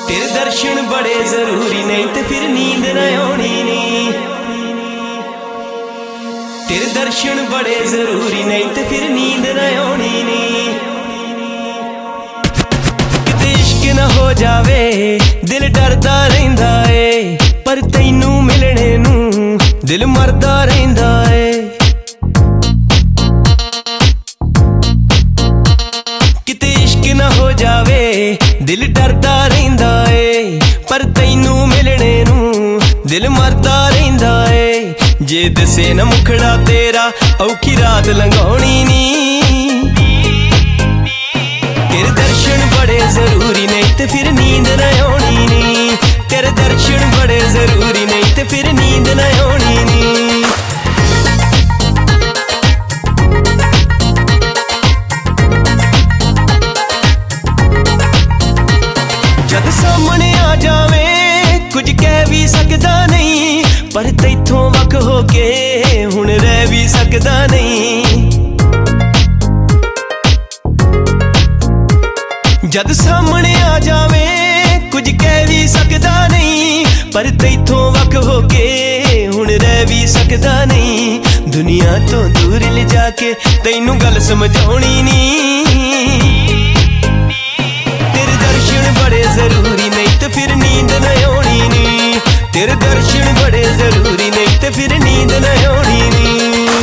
तेरे दर्शन बड़े जरूरी नहीं ते फिर नींद न आनी नहीं। तेरे दर्शन बड़े जरूरी नहीं ते फिर नींद न आनी नहीं। किते इश्क न हो जावे दिल डरदा रहिंदा है, पर तैनू मिलने नू दिल मरदा रहिंदा है। किते इश्क न हो जावे दिल डरदा रहिंदा है, पर तैनू मिलने नू दिल मरदा रहिंदा है। जे दसे न मुखड़ा तेरा औखी रात लंघाउणी नी। तेरे दर्शन बड़े जरूरी नहीं ते फिर नींद न आनी नी। तेरे दर्शन बड़े जरूरी नहीं ते फिर नींद न आनी नी। जद सामने आ जावे कुछ कह भी सकदा नहीं, पर तैथों वख होके हुण रह भी सकदा नहीं। जद सामने आ जावे कुछ कह भी सकदा नहीं, पर तैथों वख होके हुण रह भी सकदा नहीं। दुनिया तो दूर ले जाके तैनू गल समझाउणी नी। तेरे दर्शन बड़े जरूरी नहीं ते फिर नींद न आनी नी। तेरे दर्शन बड़े जरूरी नहीं ते फिर नींद न आनी नी।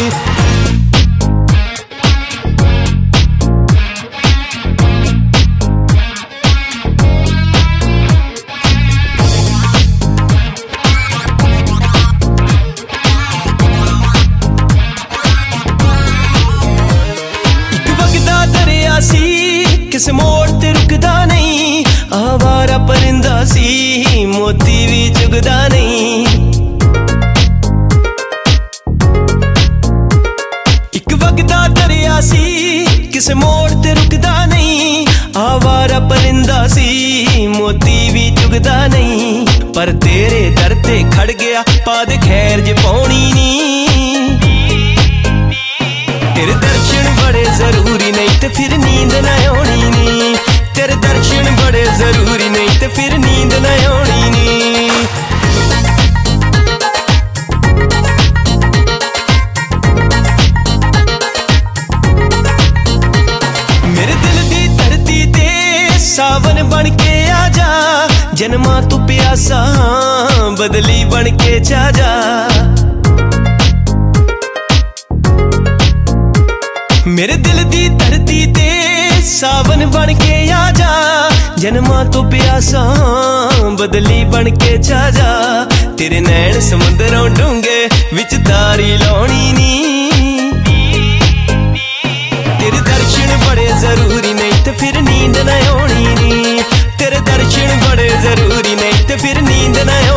एक वगदा दरिया सी किस मोड़ ते रुकदा नहीं, आवारा परिंदा सी मोती भी चुगदा नहीं। एक वगदा दरिया सी किस मोड़ ते रुकदा नहीं, आवारा परिंदा सी मोती भी चुगदा नहीं। पर तेरे दर ते खड़ गया पाद खैर जे पौनी नी। तेरे दर्शन बड़े जरूरी नहीं ते फिर नींद न आनी नी। तेरे दर्शन बड़े जरूरी नहीं ते फिर नींद न आनी नी। मेरे दिल दी धरती ते सावन बन के आ जा, जन्मा तू प्यासा बदली बन के जा जा। मेरे दिल दी धरती ते सावन बन के आ जा, जन्मा तो प्यासा बदली बन के जा जा। तेरे नैन समुंदरों डूंगे विच तारी लाउणी नी। तेरे दर्शन बड़े जरूरी नहीं ते फिर नींद न आनी नी। तेरे दर्शन बड़े जरूरी नहीं ते फिर नींद न